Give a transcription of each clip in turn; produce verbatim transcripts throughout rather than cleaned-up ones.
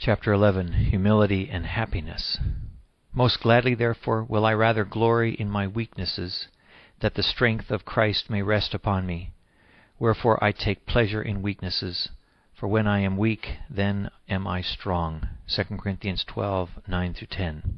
Chapter eleven. Humility and Happiness. Most gladly, therefore, will I rather glory in my weaknesses, that the strength of Christ may rest upon me. Wherefore I take pleasure in weaknesses, for when I am weak, then am I strong. Second Corinthians twelve, nine through ten.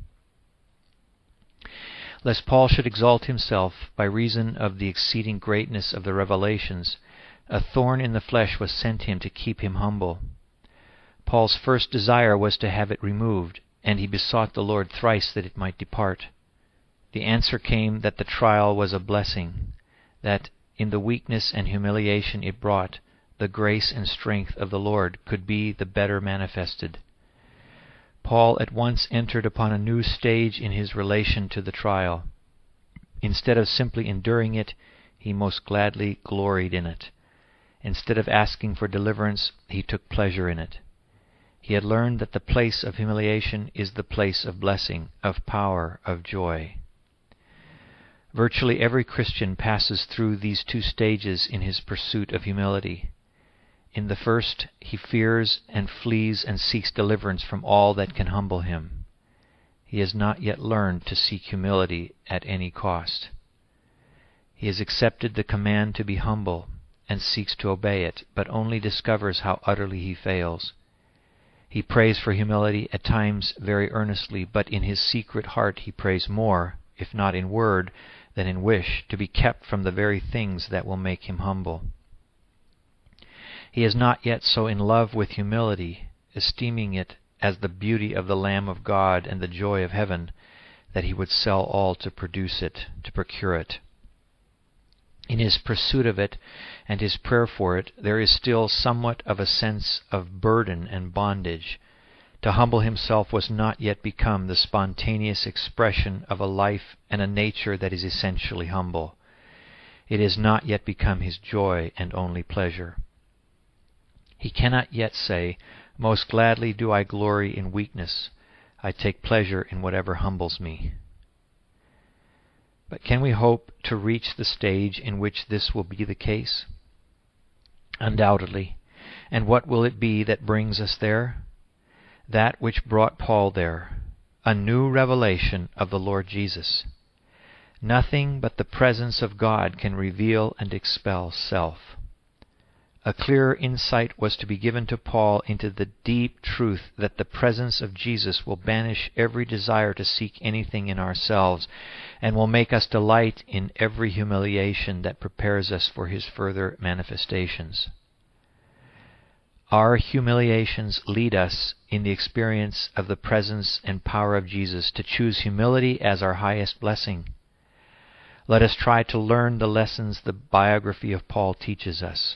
Lest Paul should exalt himself by reason of the exceeding greatness of the revelations, a thorn in the flesh was sent him to keep him humble. Paul's first desire was to have it removed, and he besought the Lord thrice that it might depart. The answer came that the trial was a blessing, that in the weakness and humiliation it brought, the grace and strength of the Lord could be the better manifested. Paul at once entered upon a new stage in his relation to the trial. Instead of simply enduring it, he most gladly gloried in it. Instead of asking for deliverance, he took pleasure in it. He had learned that the place of humiliation is the place of blessing, of power, of joy. Virtually every Christian passes through these two stages in his pursuit of humility. In the first, he fears and flees and seeks deliverance from all that can humble him. He has not yet learned to seek humility at any cost. He has accepted the command to be humble and seeks to obey it, but only discovers how utterly he fails. He prays for humility at times very earnestly, but in his secret heart he prays more, if not in word, than in wish, to be kept from the very things that will make him humble. He is not yet so in love with humility, esteeming it as the beauty of the Lamb of God and the joy of heaven, that he would sell all to produce it, to procure it. In his pursuit of it and his prayer for it, there is still somewhat of a sense of burden and bondage. To humble himself was not yet become the spontaneous expression of a life and a nature that is essentially humble. It has not yet become his joy and only pleasure. He cannot yet say, "Most gladly do I glory in weakness. I take pleasure in whatever humbles me." But can we hope to reach the stage in which this will be the case? Undoubtedly. And what will it be that brings us there? That which brought Paul there, a new revelation of the Lord Jesus. Nothing but the presence of God can reveal and expel self. A clearer insight was to be given to Paul into the deep truth that the presence of Jesus will banish every desire to seek anything in ourselves, and will make us delight in every humiliation that prepares us for His further manifestations. Our humiliations lead us, in the experience of the presence and power of Jesus, to choose humility as our highest blessing. Let us try to learn the lessons the biography of Paul teaches us.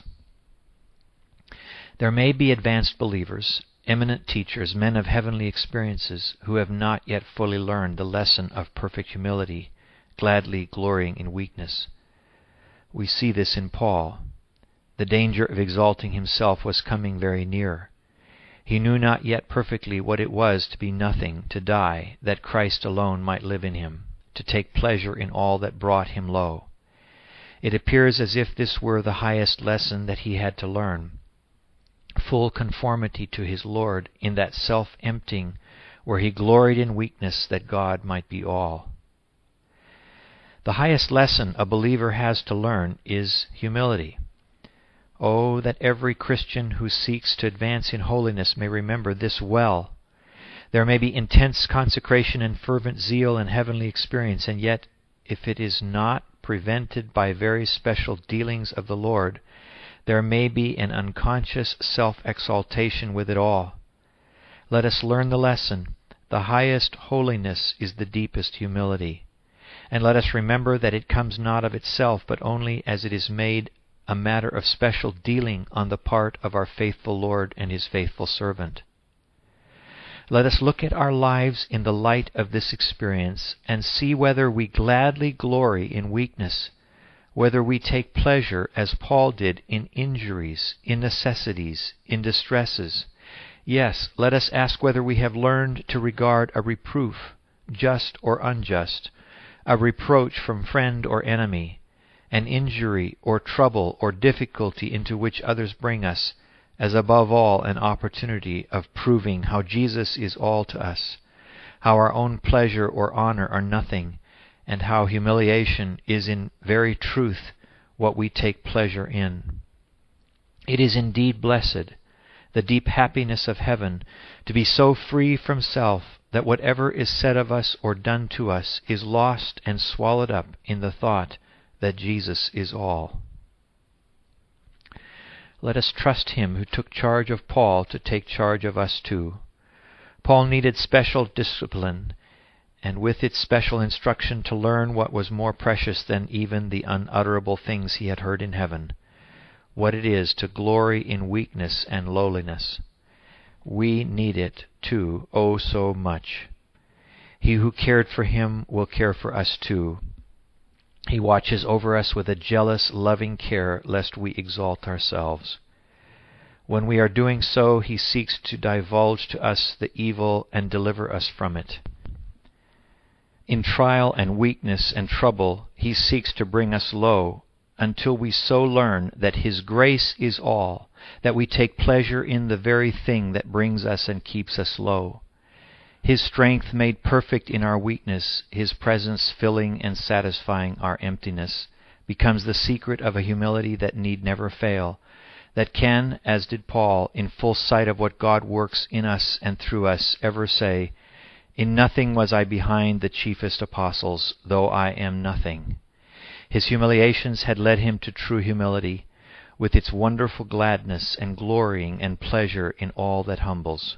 There may be advanced believers, eminent teachers, men of heavenly experiences, who have not yet fully learned the lesson of perfect humility, gladly glorying in weakness. We see this in Paul. The danger of exalting himself was coming very near. He knew not yet perfectly what it was to be nothing, to die, that Christ alone might live in him, to take pleasure in all that brought him low. It appears as if this were the highest lesson that he had to learn. Full conformity to his Lord in that self-emptying where he gloried in weakness that God might be all. The highest lesson a believer has to learn is humility. Oh, that every Christian who seeks to advance in holiness may remember this well. There may be intense consecration and fervent zeal and heavenly experience, and yet, if it is not prevented by very special dealings of the Lord, there may be an unconscious self-exaltation with it all. Let us learn the lesson. The highest holiness is the deepest humility. And let us remember that it comes not of itself, but only as it is made a matter of special dealing on the part of our faithful Lord and His faithful servant. Let us look at our lives in the light of this experience and see whether we gladly glory in weakness, whether we take pleasure, as Paul did, in injuries, in necessities, in distresses. Yes, let us ask whether we have learned to regard a reproof, just or unjust, a reproach from friend or enemy, an injury or trouble or difficulty into which others bring us, as above all an opportunity of proving how Jesus is all to us, how our own pleasure or honor are nothing, and how humiliation is in very truth what we take pleasure in. It is indeed blessed, the deep happiness of heaven, to be so free from self that whatever is said of us or done to us is lost and swallowed up in the thought that Jesus is all. Let us trust Him who took charge of Paul to take charge of us too. Paul needed special discipline, and with it special instruction to learn what was more precious than even the unutterable things he had heard in heaven, what it is to glory in weakness and lowliness. We need it too, oh so much. He who cared for him will care for us too. He watches over us with a jealous, loving care lest we exalt ourselves. When we are doing so, He seeks to divulge to us the evil and deliver us from it. In trial and weakness and trouble, He seeks to bring us low, until we so learn that His grace is all, that we take pleasure in the very thing that brings us and keeps us low. His strength made perfect in our weakness, His presence filling and satisfying our emptiness, becomes the secret of a humility that need never fail, that can, as did Paul, in full sight of what God works in us and through us, ever say, "In nothing was I behind the chiefest apostles, though I am nothing." His humiliations had led him to true humility, with its wonderful gladness and glorying and pleasure in all that humbles.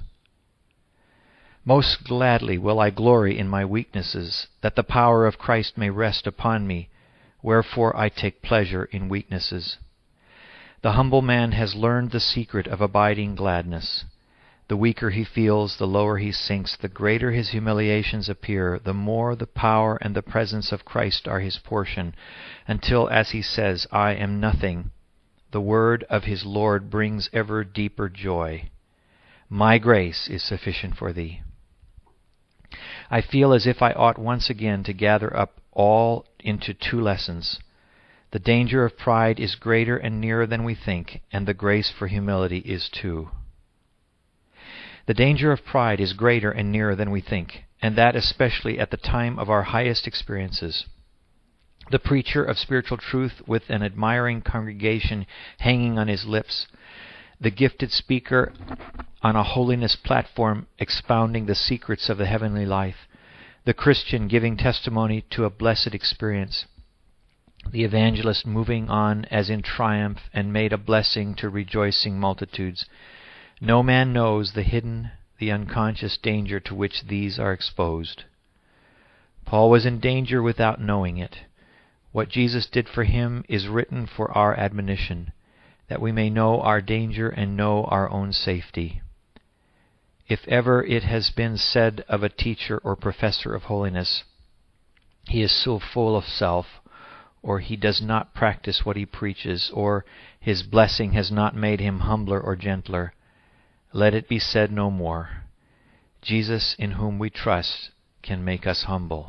Most gladly will I glory in my weaknesses, that the power of Christ may rest upon me, wherefore I take pleasure in weaknesses. The humble man has learned the secret of abiding gladness. The weaker he feels, the lower he sinks, the greater his humiliations appear, the more the power and the presence of Christ are his portion, until, as he says, "I am nothing," the word of his Lord brings ever deeper joy. "My grace is sufficient for thee." I feel as if I ought once again to gather up all into two lessons. The danger of pride is greater and nearer than we think, and the grace for humility is too. The danger of pride is greater and nearer than we think, and that especially at the time of our highest experiences. The preacher of spiritual truth with an admiring congregation hanging on his lips, the gifted speaker on a holiness platform expounding the secrets of the heavenly life, the Christian giving testimony to a blessed experience, the evangelist moving on as in triumph and made a blessing to rejoicing multitudes. No man knows the hidden, the unconscious danger to which these are exposed. Paul was in danger without knowing it. What Jesus did for him is written for our admonition, that we may know our danger and know our own safety. If ever it has been said of a teacher or professor of holiness, "He is so full of self," or "he does not practice what he preaches," or "his blessing has not made him humbler or gentler," let it be said no more. Jesus, in whom we trust, can make us humble.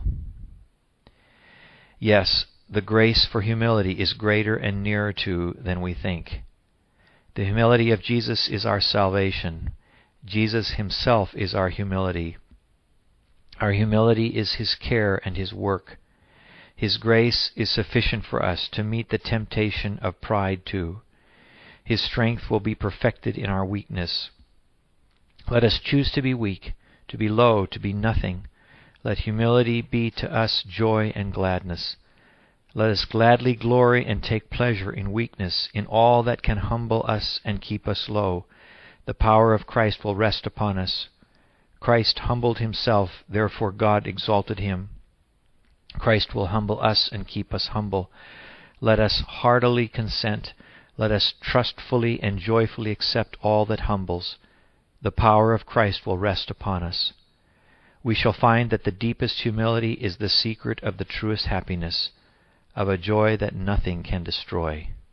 Yes, the grace for humility is greater and nearer to than we think. The humility of Jesus is our salvation. Jesus Himself is our humility. Our humility is His care and His work. His grace is sufficient for us to meet the temptation of pride too. His strength will be perfected in our weakness. Let us choose to be weak, to be low, to be nothing. Let humility be to us joy and gladness. Let us gladly glory and take pleasure in weakness, in all that can humble us and keep us low. The power of Christ will rest upon us. Christ humbled Himself, therefore God exalted Him. Christ will humble us and keep us humble. Let us heartily consent. Let us trustfully and joyfully accept all that humbles. The power of Christ will rest upon us. We shall find that the deepest humility is the secret of the truest happiness, of a joy that nothing can destroy.